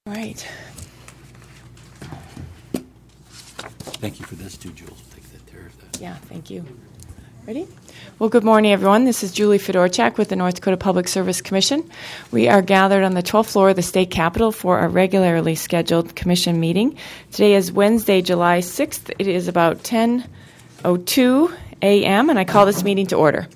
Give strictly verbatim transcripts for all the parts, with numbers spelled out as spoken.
Right. Thank you for this too, Jules. Take that there. That. Yeah, thank you. Ready? Well, good morning, everyone. This is Julie Fedorchak with the North Dakota Public Service Commission. We are gathered on the twelfth floor of the state capitol for our regularly scheduled commission meeting. Today is Wednesday, July sixth. It is about ten oh two a.m., and I call this meeting to order.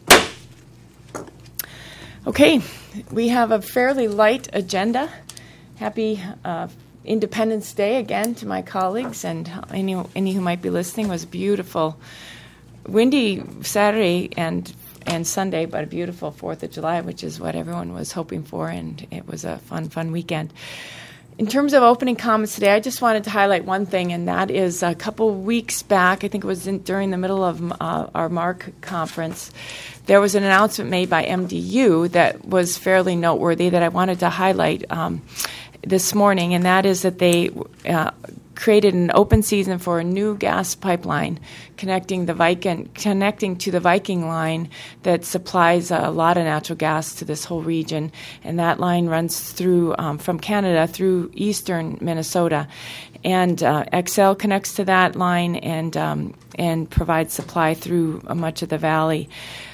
Okay, we have a fairly light agenda. Happy uh, Independence Day again to my colleagues and any, any who might be listening. It was beautiful. Windy Saturday and and Sunday, but a beautiful fourth of July, which is what everyone was hoping for, and it was a fun, fun weekend. In terms of opening comments today, I just wanted to highlight one thing, and that is a couple weeks back, I think it was in, during the middle of uh, our MARC conference, there was an announcement made by M D U that was fairly noteworthy that I wanted to highlight um, this morning, and that is that they uh, created an open season for a new gas pipeline connecting the Viking, connecting to the Viking line that supplies a lot of natural gas to this whole region, and that line runs through um, from Canada through eastern Minnesota, and uh, Xcel connects to that line and um, and provides supply through uh, much of the valley.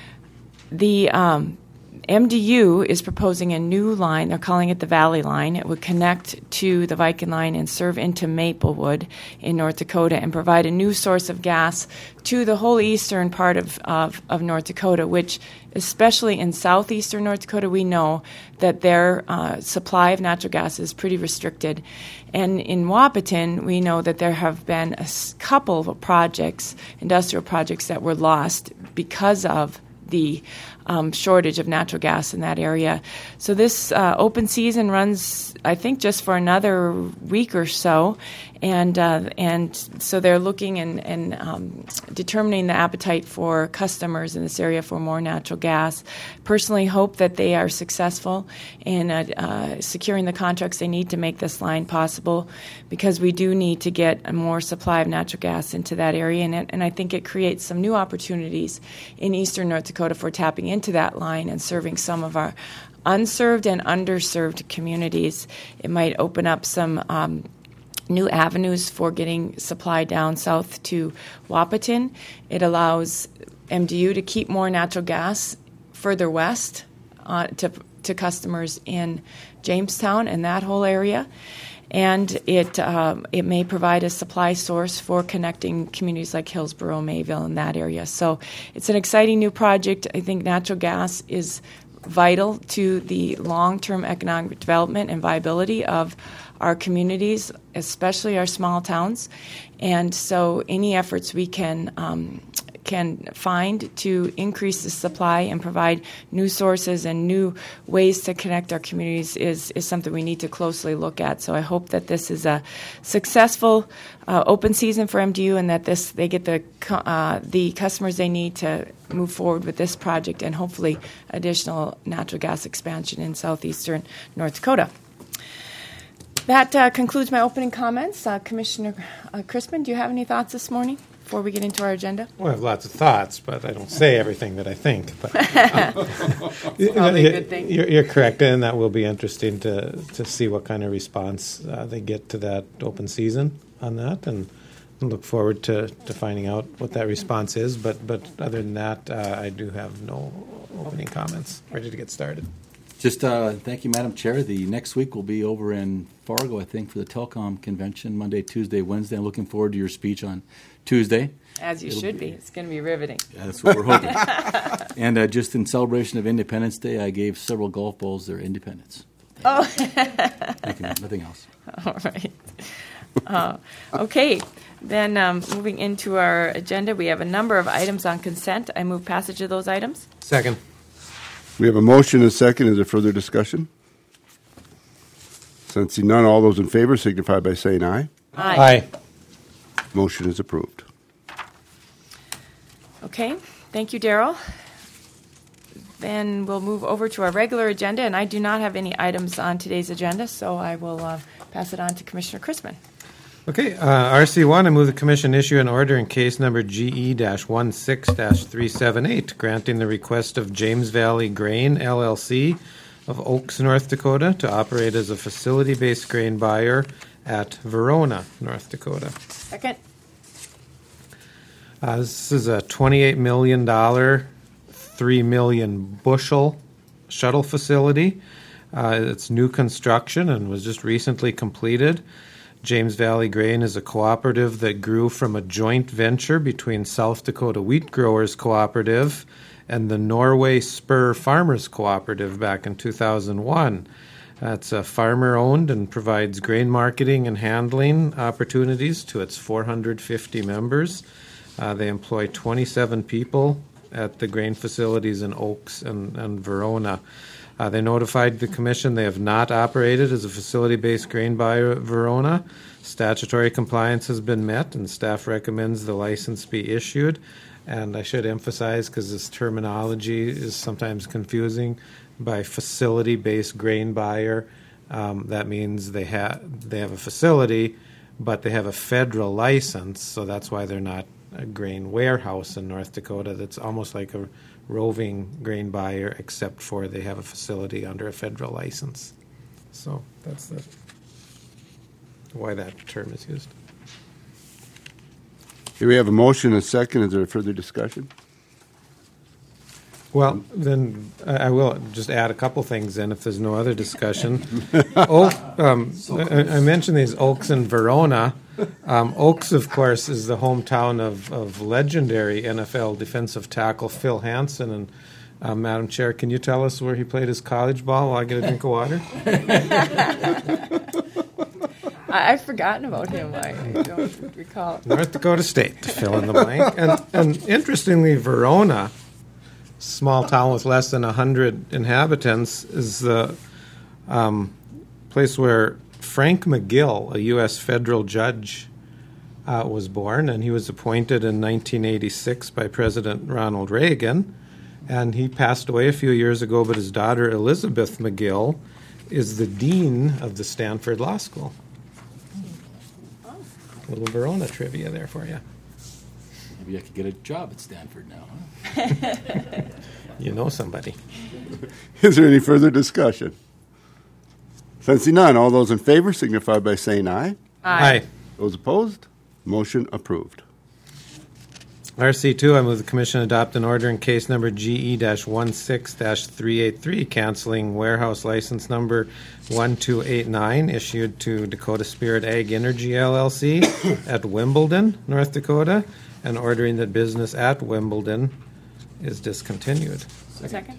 The um, M D U is proposing a new line. They're calling it the Valley Line. It would connect to the Viking line and serve into Maplewood in North Dakota and provide a new source of gas to the whole eastern part of, of, of North Dakota, which, especially in southeastern North Dakota, we know that their uh, supply of natural gas is pretty restricted. And in Wahpeton, we know that there have been a couple of projects, industrial projects, that were lost because of the um, shortage of natural gas in that area. So this uh, open season runs, I think, just for another week or so, and uh, and so they're looking and, and um, determining the appetite for customers in this area for more natural gas. Personally hope that they are successful in uh, uh, securing the contracts they need to make this line possible, because we do need to get a more supply of natural gas into that area, and, it, and I think it creates some new opportunities in eastern North Dakota for tapping into that line and serving some of our unserved and underserved communities. It might open up some um, new avenues for getting supply down south to Wahpeton. It allows M D U to keep more natural gas further west uh, to to customers in Jamestown and that whole area. And it um, it may provide a supply source for connecting communities like Hillsboro, Mayville, in that area. So it's an exciting new project. I think natural gas is vital to the long-term economic development and viability of our communities, especially our small towns. And so any efforts we can um, can find to increase the supply and provide new sources and new ways to connect our communities is, is something we need to closely look at. So I hope that this is a successful uh, open season for M D U, and that this they get the uh, the customers they need to move forward with this project and hopefully additional natural gas expansion in southeastern North Dakota. That uh, concludes my opening comments. Uh, Commissioner uh, Chrisman, do you have any thoughts this morning before we get into our agenda? Well, I have lots of thoughts, but I don't say everything that I think. But uh, probably a good thing. You're, you're correct, and that will be interesting to to see what kind of response uh, they get to that open season on that, and, and look forward to, to finding out what that response is. But but other than that, uh, I do have no opening comments. Ready to get started. Just uh, thank you, Madam Chair. The next week will be over in Fargo, I think, for the Telecom Convention, Monday, Tuesday, Wednesday. I'm looking forward to your speech on Tuesday. As you It'll should be. be. It's going to be riveting. Yeah, that's what we're hoping. And uh, just in celebration of Independence Day, I gave several golf balls their independence. Oh. Thank you, nothing else. All right. Uh, okay. Then um, moving into our agenda, we have a number of items on consent. I move passage of those items. Second. We have a motion and a second. Is there further discussion? Sensing none, all those in favor signify by saying aye. Aye. Aye. Motion is approved. Okay. Thank you, Daryl. Then we'll move over to our regular agenda, and I do not have any items on today's agenda, so I will uh, pass it on to Commissioner Chrisman. Okay, uh, R C one, I move the Commission issue an order in case number G E sixteen dash three seven eight, granting the request of James Valley Grain, L L C, of Oaks, North Dakota, to operate as a facility-based grain buyer at Verona, North Dakota. Second. Uh, this is a twenty-eight million dollars, three million bushel shuttle facility. Uh, it's new construction and was just recently completed. James Valley Grain is a cooperative that grew from a joint venture between South Dakota Wheat Growers Cooperative and the Norway Spur Farmers Cooperative back in two thousand one. It's uh, farmer-owned and provides grain marketing and handling opportunities to its four hundred fifty members. Uh, they employ twenty-seven people at the grain facilities in Oaks and, and Verona. Uh, they notified the commission they have not operated as a facility-based grain buyer at Verona. Statutory compliance has been met, and staff recommends the license be issued. And I should emphasize, because this terminology is sometimes confusing, by facility-based grain buyer, um, that means they have they have a facility, but they have a federal license, so that's why they're not a grain warehouse in North Dakota. That's almost like a roving grain buyer, except for they have a facility under a federal license. So that's the why that term is used. Here we have a motion and a second. Is there further discussion? Well, then I I will just add a couple things in if there's no other discussion. Oak, um, I, I mentioned these Oaks in Verona. Um, Oaks, of course, is the hometown of, of legendary N F L defensive tackle Phil Hansen. And uh, Madam Chair, can you tell us where he played his college ball while I get a drink of water? I, I've forgotten about him. I, I don't recall. North Dakota State, to fill in the blank. And, and interestingly, Verona, small town with less than one hundred inhabitants, is the um, place where Frank McGill, a U S federal judge, uh, was born, and he was appointed in nineteen eighty-six by President Ronald Reagan, and he passed away a few years ago, but his daughter Elizabeth McGill is the dean of the Stanford Law School. Oh. A little Verona trivia there for you. Maybe I could get a job at Stanford now, huh? You know somebody. Is there any further discussion? Sensing none, all those in favor signify by saying aye. Aye. Those opposed, motion approved. R C two, I move the Commission adopt an order in case number G E sixteen three eighty-three, canceling warehouse license number one two eight nine issued to Dakota Spirit Ag Energy L L C at Wimbledon, North Dakota, and ordering that business at Wimbledon is discontinued. Second.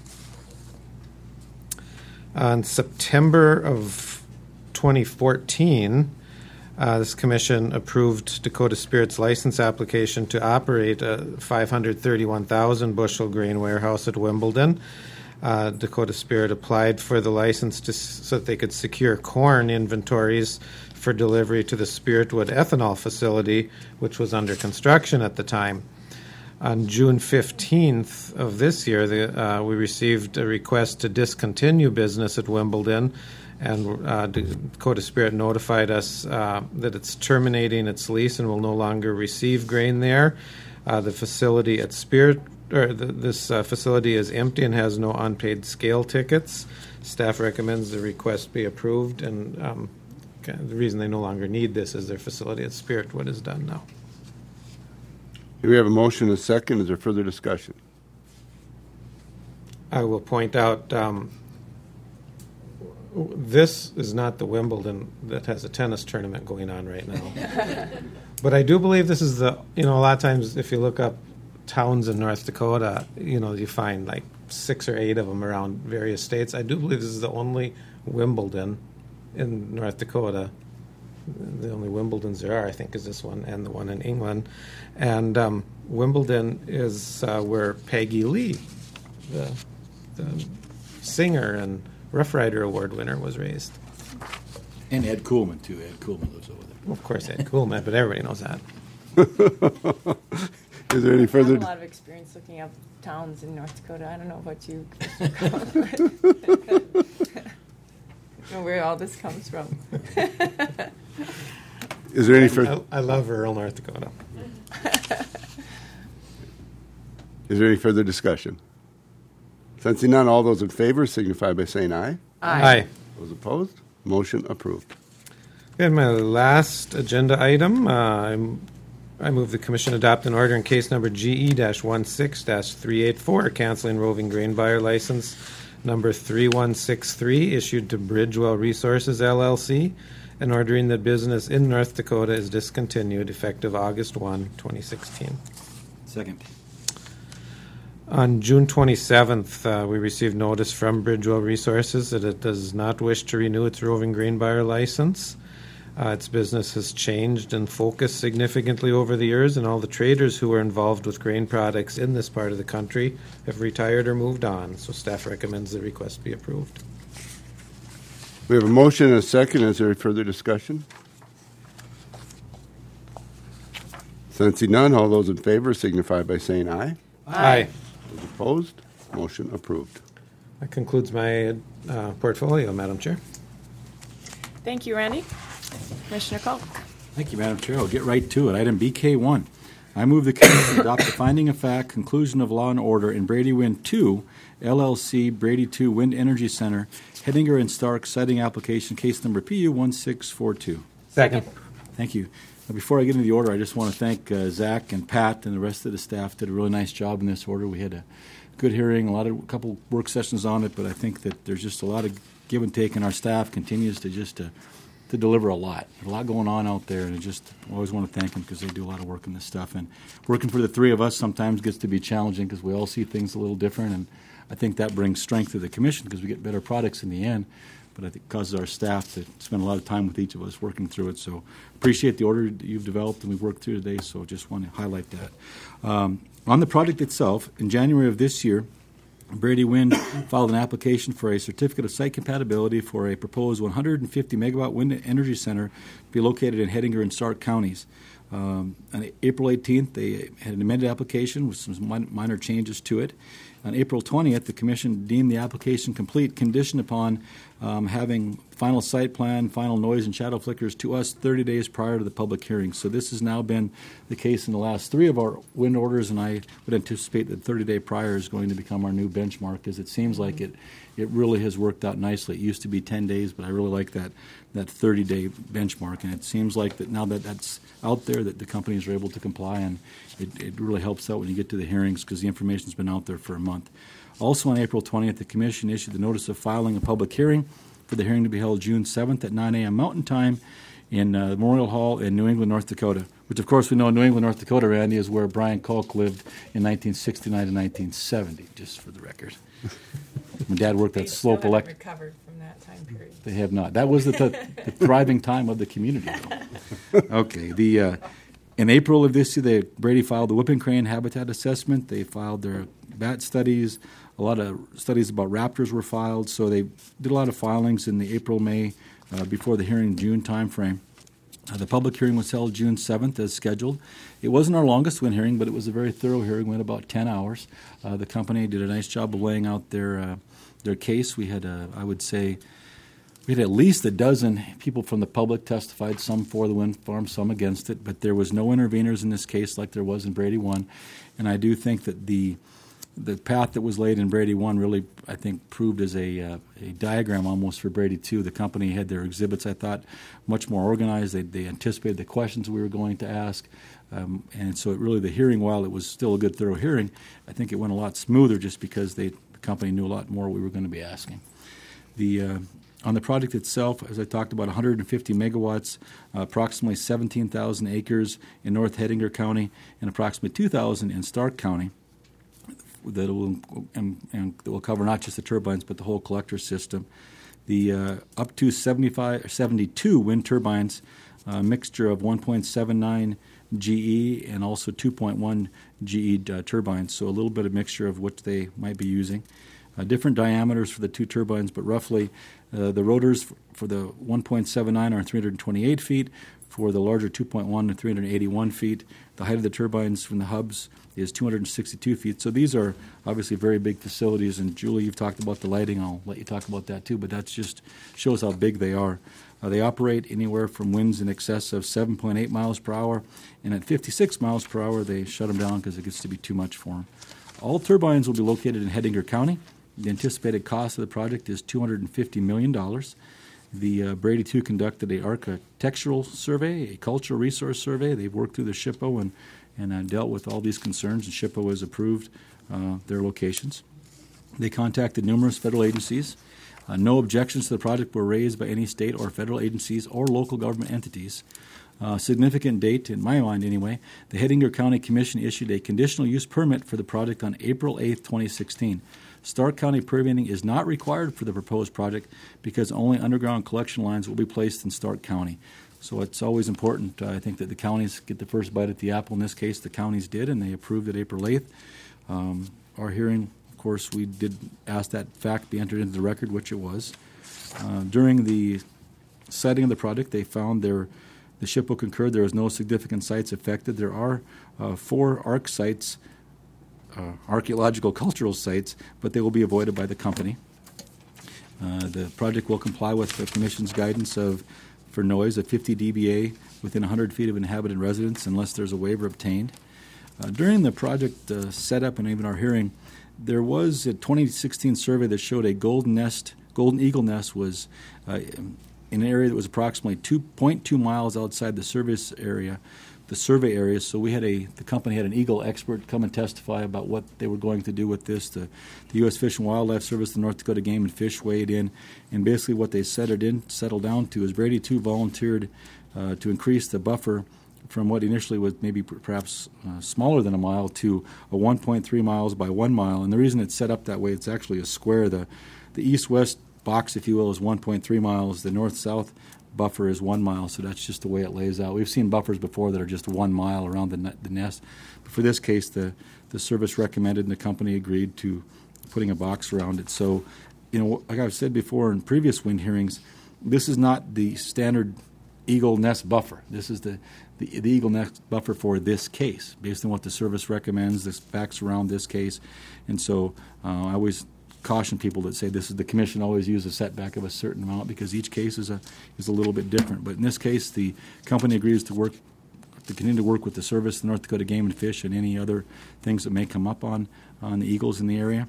On September of twenty fourteen, uh, this commission approved Dakota Spirit's license application to operate a five hundred thirty-one thousand bushel grain warehouse at Wimbledon. Uh, Dakota Spirit applied for the license to, so that they could secure corn inventories for delivery to the Spiritwood ethanol facility, which was under construction at the time. On June fifteenth of this year, the, uh, we received a request to discontinue business at Wimbledon, and uh, Dakota Spirit notified us uh, that it's terminating its lease and will no longer receive grain there. Uh, the facility at Spirit, or the, this uh, facility is empty and has no unpaid scale tickets. Staff recommends the request be approved, and um, okay, the reason they no longer need this is their facility at Spiritwood is done now. Here we have a motion and a second. Is there further discussion? I will point out um, this is not the Wimbledon that has a tennis tournament going on right now. But I do believe this is the, you know, a lot of times if you look up towns in North Dakota, you know, you find like six or eight of them around various states. I do believe this is the only Wimbledon in North Dakota. The only Wimbledons there are, I think, is this one and the one in England. And um, Wimbledon is uh, where Peggy Lee, the, the singer and Rough Rider Award winner, was raised. And Ed Kuhlman, too. Ed Kuhlman lives over there. Well, of course, Ed Kuhlman, but everybody knows that. Is there any I further? have a lot of experience looking up towns in North Dakota. I don't know about you. I don't know where all this comes from. Is there any further? I, I love rural North Dakota. Is there any further discussion? Sensing none, all those in favor signify by saying aye. Aye. Those opposed, motion approved. And my last agenda item, uh, I'm, I move the Commission adopt an order in case number G E sixteen three eighty-four, canceling roving grain buyer license number three one six three, issued to Bridgewell Resources L L C, and ordering that business in North Dakota is discontinued effective August first, twenty sixteen. Second. On June twenty-seventh, uh, we received notice from Bridgewell Resources that it does not wish to renew its roving grain buyer license. Uh, its business has changed and focused significantly over the years, and all the traders who were involved with grain products in this part of the country have retired or moved on. So staff recommends the request be approved. We have a motion and a second. Is there further discussion? Sensing none, all those in favor signify by saying aye. Aye. Those opposed, motion approved. That concludes my uh, portfolio, Madam Chair. Thank you, Randy. Commissioner Culp. Thank you, Madam Chair. I'll get right to it. Item B K one. I move the Commission adopt the finding of fact, conclusion of law and order in Brady Wind two, L L C, Brady two Wind Energy Center, Hettinger and Stark siting application, case number P U one six four two. Second. Thank you. Now, before I get into the order, I just want to thank uh, Zach and Pat and the rest of the staff. Did a really nice job in this order. We had a good hearing, a lot of a couple work sessions on it, but I think that there's just a lot of give and take, and our staff continues to just uh, to deliver a lot. There's a lot going on out there, and I just always want to thank them because they do a lot of work in this stuff. And working for the three of us sometimes gets to be challenging because we all see things a little different, and I think that brings strength to the Commission because we get better products in the end. But I think it causes our staff to spend a lot of time with each of us working through it. So appreciate the order that you've developed and we've worked through today, so just want to highlight that. Um, on the project itself, in January of this year, Brady Wind filed an application for a certificate of site compatibility for a proposed one hundred fifty megawatt wind energy center to be located in Hettinger and Stark counties. Um, on April eighteenth, they had an amended application with some min- minor changes to it. On April twentieth, the Commission deemed the application complete, conditioned upon um, having final site plan, final noise and shadow flickers to us thirty days prior to the public hearing. So this has now been the case in the last three of our wind orders, and I would anticipate that thirty-day prior is going to become our new benchmark, because it seems like it, it really has worked out nicely. It used to be ten days, but I really like that that thirty-day benchmark, and it seems like that now that that's out there, that the companies are able to comply, and it, it really helps out when you get to the hearings because the information's been out there for a month. Also on April twentieth, the Commission issued the notice of filing a public hearing for the hearing to be held June seventh at nine a.m. Mountain Time in uh, Memorial Hall in New England, North Dakota, which, of course, we know New England, North Dakota, Randy, is where Brian Kalk lived in nineteen sixty-nine to nineteen seventy, just for the record. My dad worked at Slope Electric. recovered from that time period. They have not. That was the, t- the thriving time of the community. Okay. The uh, in April of this year, they, Brady filed the whooping crane habitat assessment. They filed their bat studies. A lot of studies about raptors were filed. So they did a lot of filings in the April, May, uh, before the hearing June timeframe. Uh, the public hearing was held June seventh as scheduled. It wasn't our longest wind hearing, but it was a very thorough hearing. Went about ten hours. Uh, the company did a nice job of laying out their uh, their case. We had, uh, I would say, we had at least a dozen people from the public testified, some for the wind farm, some against it, but there was no interveners in this case like there was in Brady one. And I do think that the the path that was laid in Brady one really, I think, proved as a uh, a diagram almost for Brady two. The company had their exhibits, I thought, much more organized. They, they anticipated the questions we were going to ask. Um, and so it really, the hearing, while it was still a good, thorough hearing, I think it went a lot smoother just because they, the company knew a lot more we were going to be asking. The uh, On the project itself, as I talked about, one hundred fifty megawatts, uh, approximately seventeen thousand acres in North Hettinger County, and approximately two thousand in Stark County. That will and, and that will cover not just the turbines but the whole collector system. The uh, up to seventy-five or seventy-two wind turbines, a uh, mixture of one point seven nine G E and also two point one G E uh, turbines. So a little bit of mixture of what they might be using. Uh, different diameters for the two turbines, but roughly uh, the rotors for, for the one point seven nine are three hundred twenty-eight feet. For the larger two point one to three hundred eighty-one feet. The height of the turbines from the hubs is two hundred sixty-two feet. So these are obviously very big facilities. And Julie, you've talked about the lighting. I'll let you talk about that too. But that just shows how big they are. Uh, they operate anywhere from winds in excess of seven point eight miles per hour. And at fifty-six miles per hour, they shut them down because it gets to be too much for them. All turbines will be located in Hettinger County. The anticipated cost of the project is two hundred fifty million dollars. The uh, Brady two conducted a architectural survey, a cultural resource survey. They've worked through the S H P O and, and uh, dealt with all these concerns, and S H P O has approved uh, their locations. They contacted numerous federal agencies. Uh, no objections to the project were raised by any state or federal agencies or local government entities. Uh, significant date, in my mind anyway, the Hettinger County Commission issued a conditional use permit for the project on April eighth, twenty sixteen. Stark County permitting is not required for the proposed project because only underground collection lines will be placed in Stark County. So it's always important, uh, I think, that the counties get the first bite at the apple. In this case, the counties did, and they approved it April eighth. Um, our hearing, of course, we did ask that fact be entered into the record, which it was. Uh, during the siting of the project, they found there, the S H P O concurred there was no significant sites affected. There are uh, four ARC sites, uh, archaeological cultural sites, but they will be avoided by the company. Uh, the project will comply with the Commission's guidance of for noise of fifty D B A within one hundred feet of inhabited residence unless there's a waiver obtained. Uh, during the project uh, setup and even our hearing, there was a twenty sixteen survey that showed a golden nest, golden eagle nest was uh, in an area that was approximately two point two miles outside the service area, the survey area. So we had a, the company had an eagle expert come and testify about what they were going to do with this. The, the U S Fish and Wildlife Service, the North Dakota Game and Fish weighed in, and basically what they settled in, settled down to is Brady two volunteered uh, to increase the buffer from what initially was maybe perhaps uh, smaller than a mile to a one point three miles by one mile. And the reason it's set up that way, it's actually a square. The, the east-west box, if you will, is one point three miles. The north-south buffer is one mile, so that's just the way it lays out. We've seen buffers before that are just one mile around the, ne- the nest. But for this case, the, the service recommended and the company agreed to putting a box around it. So, you know, like I've said before in previous wind hearings, this is not the standard eagle nest buffer. This is the, the, the eagle nest buffer for this case, based on what the service recommends, the facts around this case. And so uh, I always caution people that say this is the commission always use a setback of a certain amount because each case is a is a little bit different. But in this case, the company agrees to work to continue to work with the service, the North Dakota Game and Fish, and any other things that may come up on on the eagles in the area.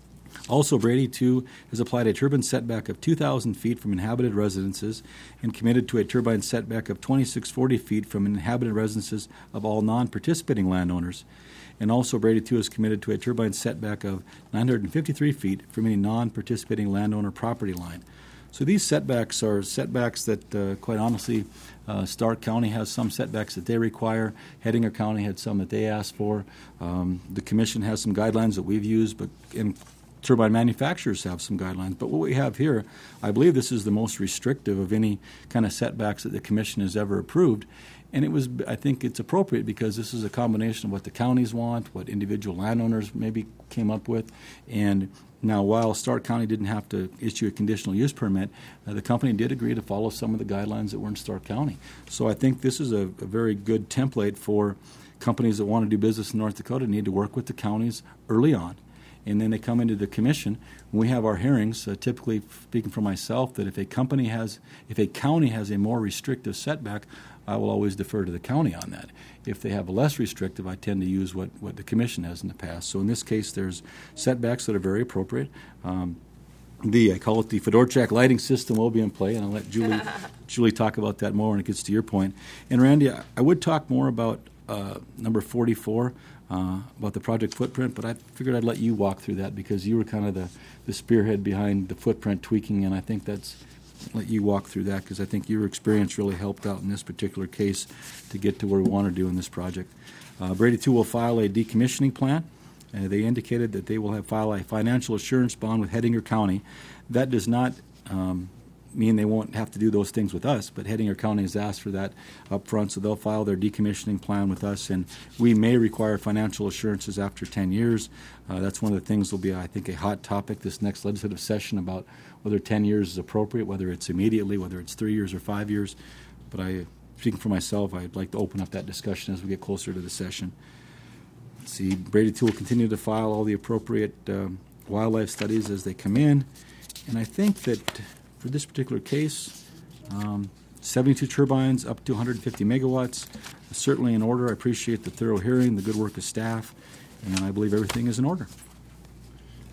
Also, Brady two has applied a turbine setback of two thousand feet from inhabited residences and committed to a turbine setback of twenty-six forty feet from inhabited residences of all non-participating landowners. And also, Brady two is committed to a turbine setback of nine hundred fifty-three feet from any non-participating landowner property line. So these setbacks are setbacks that, uh, quite honestly, uh, Stark County has some setbacks that they require. Hettinger County had some that they asked for. Um, the commission has some guidelines that we've used, but in turbine manufacturers have some guidelines. But what we have here, I believe this is the most restrictive of any kind of setbacks that the commission has ever approved. And it was, I think it's appropriate because this is a combination of what the counties want, what individual landowners maybe came up with. And now, while Stark County didn't have to issue a conditional use permit, uh, the company did agree to follow some of the guidelines that were in Stark County. So I think this is a, a very good template for companies that want to do business in North Dakota need to work with the counties early on. And then they come into the commission. When we have our hearings, uh, typically speaking for myself, that if a company has, if a county has a more restrictive setback, I will always defer to the county on that. If they have a less restrictive, I tend to use what, what the commission has in the past. So in this case, there's setbacks that are very appropriate. Um, the I call it the Fedorchak lighting system will be in play, and I'll let Julie Julie talk about that more when it gets to your point. And Randy, I, I would talk more about uh, number forty-four. Uh, about the project footprint, but I figured I'd let you walk through that because you were kind of the, the spearhead behind the footprint tweaking, and I think that's let you walk through that because I think your experience really helped out in this particular case to get to where we want to do in this project. Uh, Brady two will file a decommissioning plan. Uh, they indicated that they will have file a financial assurance bond with Hettinger County. That does not um, mean they won't have to do those things with us, but Hettinger County has asked for that up front, so they'll file their decommissioning plan with us, and we may require financial assurances after ten years. Uh, that's one of the things that will be, I think, a hot topic this next legislative session about whether ten years is appropriate, whether it's immediately, whether it's three years or five years. But I, speaking for myself, I'd like to open up that discussion as we get closer to the session. Let's see, Brady two will continue to file all the appropriate um, wildlife studies as they come in, and I think that for this particular case, um, seventy-two turbines up to one hundred fifty megawatts, certainly in order. I appreciate the thorough hearing, the good work of staff, and I believe everything is in order.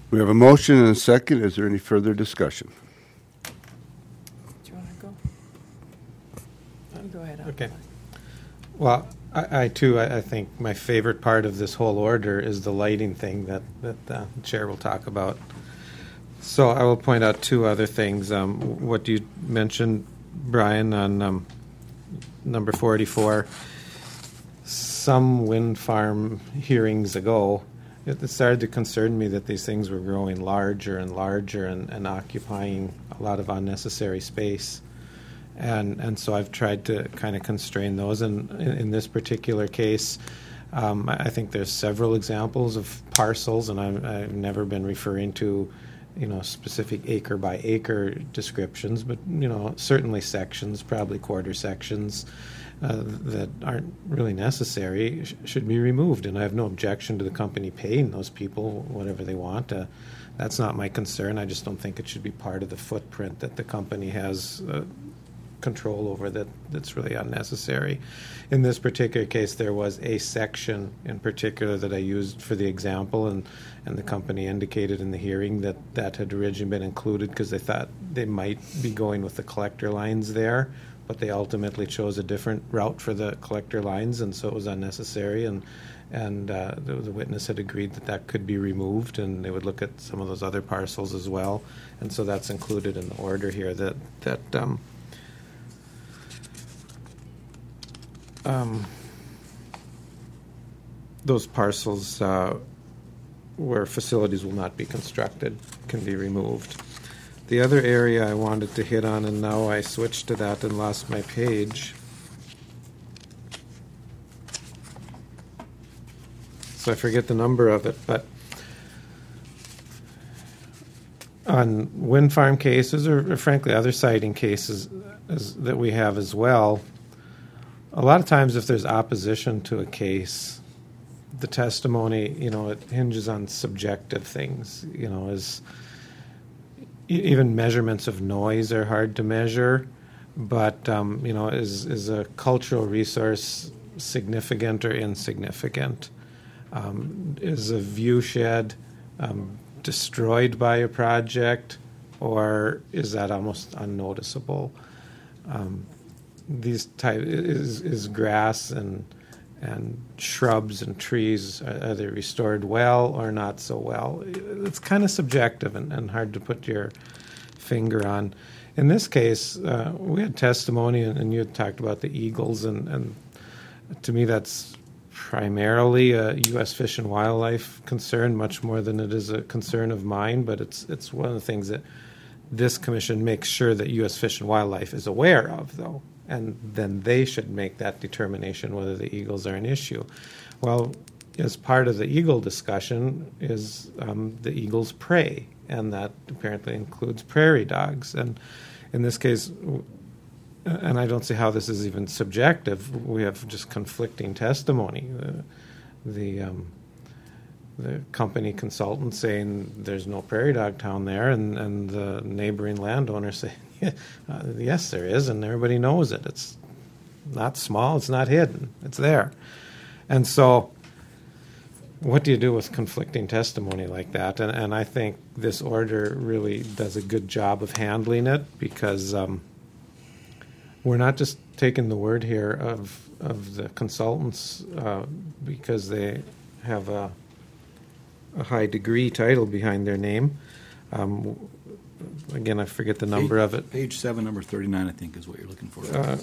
We have a motion and a second. Is there any further discussion? Do you want to go? You go ahead. Okay. Well, I, I too, I, I think my favorite part of this whole order is the lighting thing that, that uh, the chair will talk about. So I will point out two other things. Um, what you mentioned, Brian, on um, number forty-four, some wind farm hearings ago, it started to concern me that these things were growing larger and larger and, and occupying a lot of unnecessary space. And and so I've tried to kind of constrain those. And in, in this particular case, um, I think there's several examples of parcels, and I've, I've never been referring to, you know, specific acre by acre descriptions, but, you know, certainly sections, probably quarter sections, uh, that aren't really necessary sh- should be removed. And I have no objection to the company paying those people whatever they want. Uh, that's not my concern. I just don't think it should be part of the footprint that the company has uh, control over that that's really unnecessary. In this particular case, there was a section in particular that I used for the example, and, and the company indicated in the hearing that that had originally been included because they thought they might be going with the collector lines there, but they ultimately chose a different route for the collector lines, and so it was unnecessary. And and uh, the, the witness had agreed that that could be removed, and they would look at some of those other parcels as well. And so that's included in the order here. That that um, um, those parcels uh, where facilities will not be constructed can be removed. The other area I wanted to hit on, and now I switched to that and lost my page. So I forget the number of it, but on wind farm cases, or, or frankly other siting cases as, that we have as well, a lot of times if there's opposition to a case, the testimony, you know, it hinges on subjective things, you know, as even measurements of noise are hard to measure, but um, you know, is is a cultural resource significant or insignificant? Um, is a view shed um, destroyed by a project, or is that almost unnoticeable? Um, these type is is grass and and shrubs and trees, are they restored well or not so well? It's kind of subjective and, and hard to put your finger on. In this case, uh, we had testimony, and, and you had talked about the eagles, and, and to me that's primarily a U S Fish and Wildlife concern, much more than it is a concern of mine, but it's it's one of the things that this commission makes sure that U S Fish and Wildlife is aware of, though. And then they should make that determination whether the eagles are an issue. Well, as part of the eagle discussion is um, the eagle's prey, and that apparently includes prairie dogs. And in this case, and I don't see how this is even subjective, we have just conflicting testimony. The, the, um, the company consultant saying there's no prairie dog town there, and, and the neighboring landowner saying, yeah, uh, yes, there is, and everybody knows it. It's not small, it's not hidden, it's there. And so what do you do with conflicting testimony like that? And, and I think this order really does a good job of handling it, because um, we're not just taking the word here of, of the consultants uh, because they have a, a high degree title behind their name. Um, Again, I forget the number page, of it. Page seven, number thirty-nine, I think, is what you're looking for. Uh,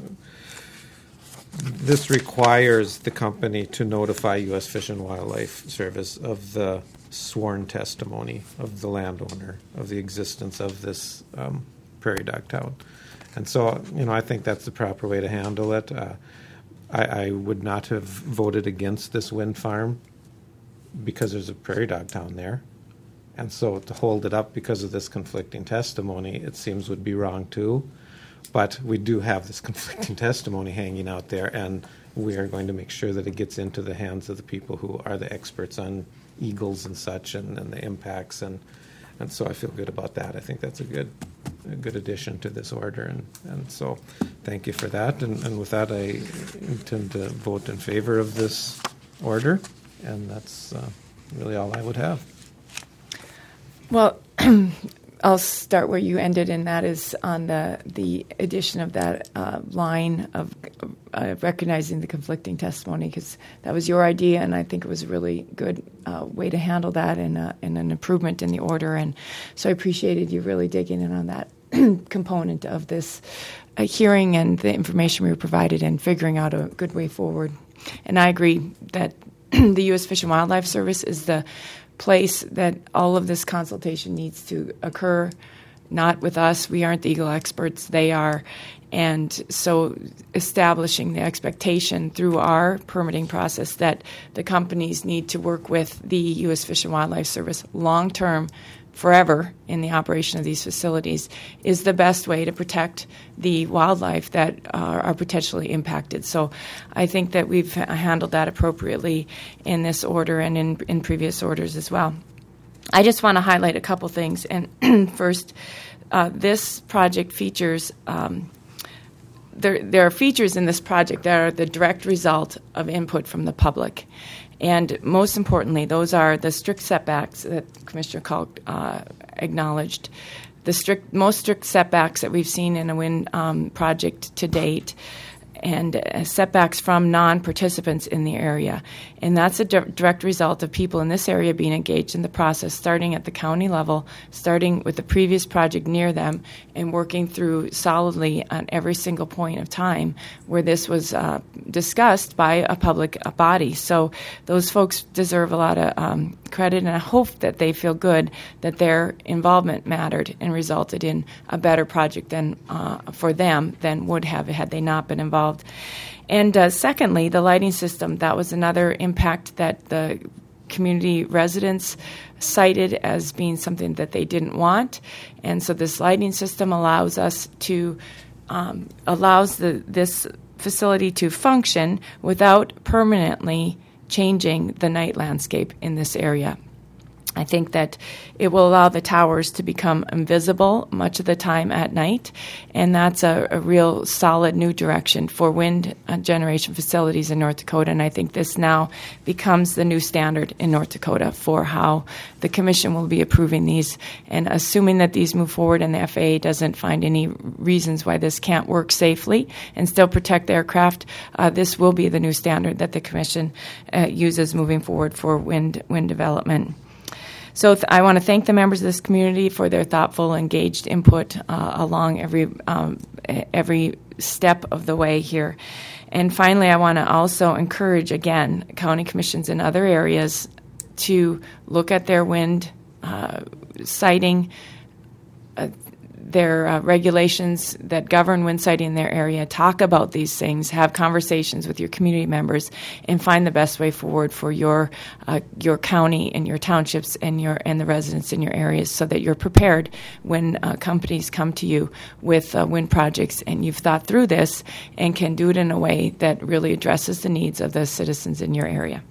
this requires the company to notify U S Fish and Wildlife Service of the sworn testimony of the landowner of the existence of this um, prairie dog town. And so, you know, I think that's the proper way to handle it. Uh, I, I would not have voted against this wind farm because there's a prairie dog town there. And so to hold it up because of this conflicting testimony, it seems would be wrong too. But we do have this conflicting testimony hanging out there, and we are going to make sure that it gets into the hands of the people who are the experts on eagles and such, and, and the impacts. And, and so I feel good about that. I think that's a good a good addition to this order. And, and so thank you for that. And, and with that, I intend to vote in favor of this order. And that's uh, really all I would have. Well, I'll start where you ended, and that is on the the addition of that uh, line of uh, recognizing the conflicting testimony, because that was your idea, and I think it was a really good uh, way to handle that, and, uh, and an improvement in the order. And so I appreciated you really digging in on that component of this uh, hearing and the information we were provided and figuring out a good way forward. And I agree that the U S Fish and Wildlife Service is the place that all of this consultation needs to occur, not with us. We aren't the eagle experts, they are. And so establishing the expectation through our permitting process that the companies need to work with the U S Fish and Wildlife Service long-term, forever, in the operation of these facilities is the best way to protect the wildlife that are, are potentially impacted. So I think that we've handled that appropriately in this order and in, in previous orders as well. I just want to highlight a couple things. And first, uh, this project features um, There, there are features in this project that are the direct result of input from the public. And most importantly, those are the strict setbacks that Commissioner Kalk uh, acknowledged. The strict, most strict setbacks that we've seen in a wind um, project to date, and uh, setbacks from non-participants in the area. And that's a di- direct result of people in this area being engaged in the process, starting at the county level, starting with the previous project near them, and working through solidly on every single point of time where this was uh, discussed by a public a body. So those folks deserve a lot of um, credit, and I hope that they feel good that their involvement mattered and resulted in a better project than uh, for them than would have had they not been involved. And uh, secondly, the lighting system, that was another impact that the community residents cited as being something that they didn't want. And so this lighting system allows us to, um, allows the, this facility to function without permanently changing the night landscape in this area. I think that it will allow the towers to become invisible much of the time at night, and that's a, a real solid new direction for wind uh, generation facilities in North Dakota. And I think this now becomes the new standard in North Dakota for how the Commission will be approving these. And assuming that these move forward and the F A A doesn't find any reasons why this can't work safely and still protect the aircraft, uh, this will be the new standard that the Commission uh, uses moving forward for wind wind development. So th- I want to thank the members of this community for their thoughtful, engaged input uh, along every um, every step of the way here. And finally, I want to also encourage, again, county commissions in other areas to look at their wind uh, siting, uh, their uh, regulations that govern wind siting in their area, talk about these things, have conversations with your community members, and find the best way forward for your uh, your county and your townships and your and the residents in your areas, so that you're prepared when uh, companies come to you with uh, wind projects and you've thought through this and can do it in a way that really addresses the needs of the citizens in your area.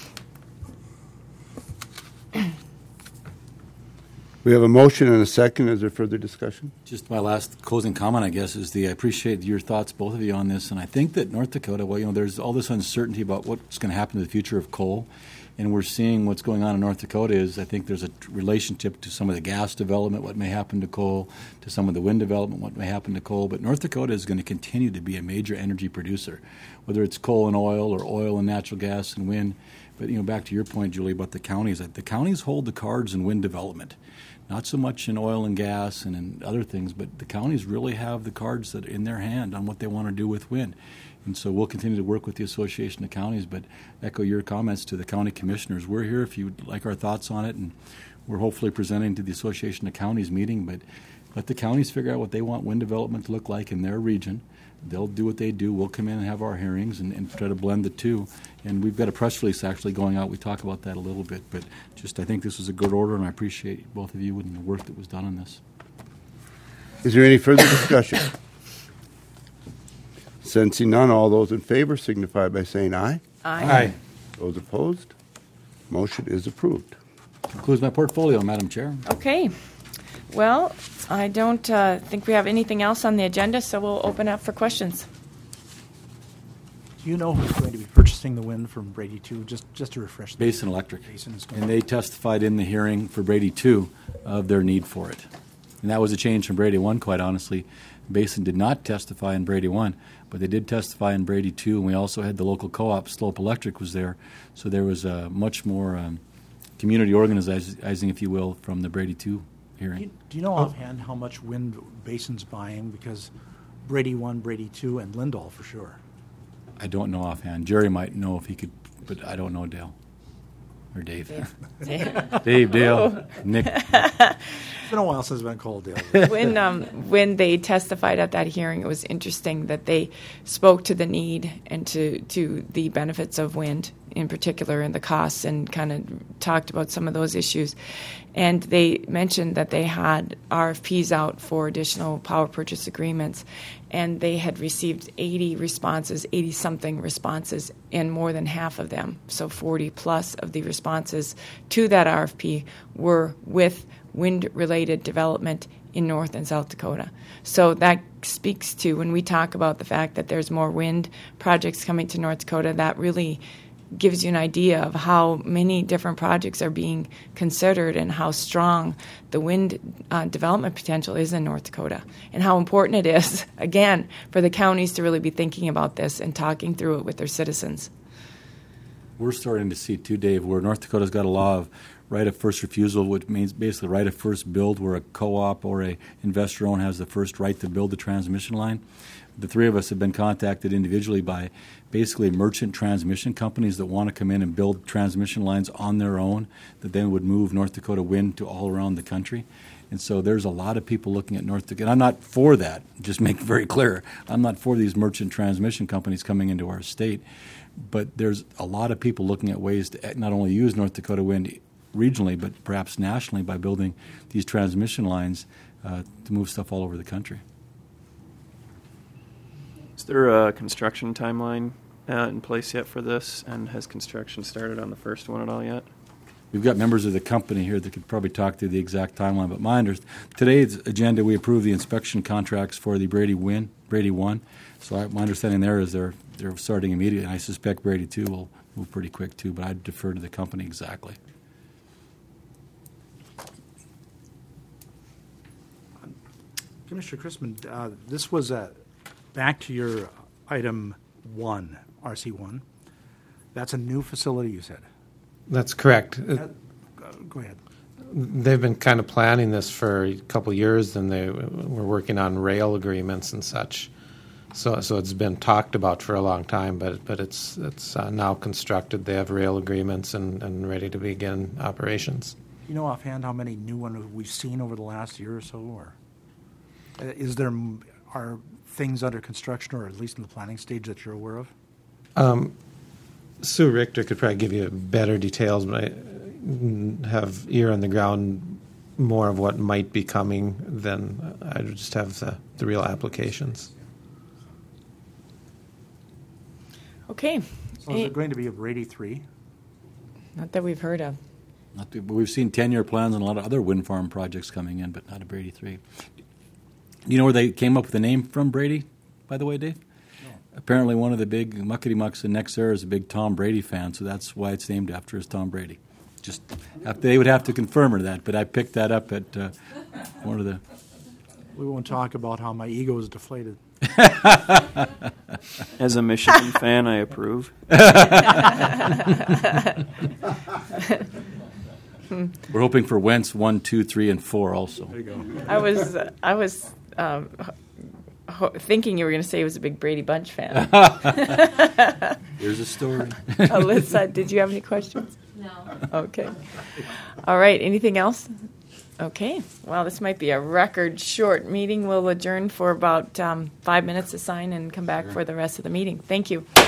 We have a motion and a second. Is there further discussion? Just my last closing comment, I guess, is the I appreciate your thoughts, both of you, on this. And I think that North Dakota, well, you know, there's all this uncertainty about what's going to happen to the future of coal. And we're seeing what's going on in North Dakota is I think there's a relationship to some of the gas development, what may happen to coal, to some of the wind development, what may happen to coal. But North Dakota is going to continue to be a major energy producer, whether it's coal and oil or oil and natural gas and wind. But, you know, back to your point, Julie, about the counties, the counties hold the cards in wind development. Not so much in oil and gas and in other things, but the counties really have the cards that are in their hand on what they want to do with wind. And so we'll continue to work with the Association of Counties, but echo your comments to the county commissioners. We're here if you'd like our thoughts on it, and we're hopefully presenting to the Association of Counties meeting, but let the counties figure out what they want wind development to look like in their region. They'll do what they do. We'll come in and have our hearings and, and try to blend the two. And we've got a press release actually going out. We talk about that a little bit. But just I think this was a good order, and I appreciate both of you and the work that was done on this. Is there any further discussion? Sensing none, all those in favor signify by saying aye. Aye. Aye. Those opposed? Motion is approved. Concludes my portfolio, Madam Chair. Okay. Well, I don't uh, think we have anything else on the agenda, so we'll open up for questions. Do you know who's going to be purchasing testing the wind from Brady two, just, just to refresh? the Basin Electric. Basin is going And they testified in the hearing for Brady two of their need for it. And that was a change from Brady one, quite honestly. Basin did not testify in Brady one, but they did testify in Brady two, and we also had the local co-op, Slope Electric, was there. So there was uh, much more um, community organizing, if you will, from the Brady two Do you, hearing. do you know offhand how much wind Basin's buying? Because Brady one, Brady two, and Lindahl for sure. I don't know offhand. Jerry might know if he could, but I don't know Dale. Or Dave. Dave. Dave, Dale, Nick. It's been a while since I've been called Dale. when um, when they testified at that hearing, it was interesting that they spoke to the need and to, to the benefits of wind in particular and the costs, and kind of talked about some of those issues. And they mentioned that they had R F Ps out for additional power purchase agreements, and they had received eighty responses, eighty-something responses, and more than half of them, so forty plus of the responses to that R F P were with wind-related development in North and South Dakota. So that speaks to, when we talk about the fact that there's more wind projects coming to North Dakota, that really gives you an idea of how many different projects are being considered and how strong the wind uh, development potential is in North Dakota, and how important it is, again, for the counties to really be thinking about this and talking through it with their citizens. We're starting to see, too, Dave, where North Dakota's got a law of right of first refusal, which means basically right of first build, where a co-op or a investor-owned has the first right to build the transmission line. The three of us have been contacted individually by basically merchant transmission companies that want to come in and build transmission lines on their own that then would move North Dakota wind to all around the country. And so there's a lot of people looking at North Dakota. And I'm not for that, just make it very clear. I'm not for these merchant transmission companies coming into our state. But there's a lot of people looking at ways to not only use North Dakota wind regionally, but perhaps nationally by building these transmission lines uh, to move stuff all over the country. Is there a construction timeline uh, in place yet for this, and has construction started on the first one at all yet? We've got members of the company here that could probably talk to the exact timeline, but my under- today's agenda, we approved the inspection contracts for the Brady Win, Brady one. So I, my understanding there is they're they're starting immediately, and I suspect Brady two will move pretty quick too, but I'd defer to the company exactly. Commissioner Chrisman, uh, this was uh, back to your item one, R C one. That's a new facility, you said. That's correct. Uh, Uh, go ahead. They've been kind of planning this for a couple of years, and they were working on rail agreements and such. So, so it's been talked about for a long time, but but it's it's uh, now constructed. They have rail agreements and, and ready to begin operations. You know offhand how many new ones we've seen over the last year or so, or uh, is there are things under construction, or at least in the planning stage, that you're aware of? Um, Sue Richter could probably give you better details, but I have ear on the ground more of what might be coming than I just have the, the real applications. Okay. So is it going to be a Brady three? Not that we've heard of. Not to, but we've seen ten-year plans and a lot of other wind farm projects coming in, but not a Brady three. You know where they came up with the name from, Brady, by the way, Dave? No. Apparently one of the big muckety-mucks in Nexera is a big Tom Brady fan, so that's why it's named after his Tom Brady. Just have, they would have to confirm or that, but I picked that up at uh, one of the... We won't talk about how my ego is deflated. As a Michigan fan, I approve. We're hoping for Wentz one, two, three, and four also. There you go. I was uh, I was um, ho- thinking you were going to say he was a big Brady Bunch fan. Here's a story. Alyssa, did you have any questions? No. Okay. All right. Anything else? Okay. Well, this might be a record short meeting. We'll adjourn for about um, five minutes to sign and come back for the rest of the meeting. Thank you.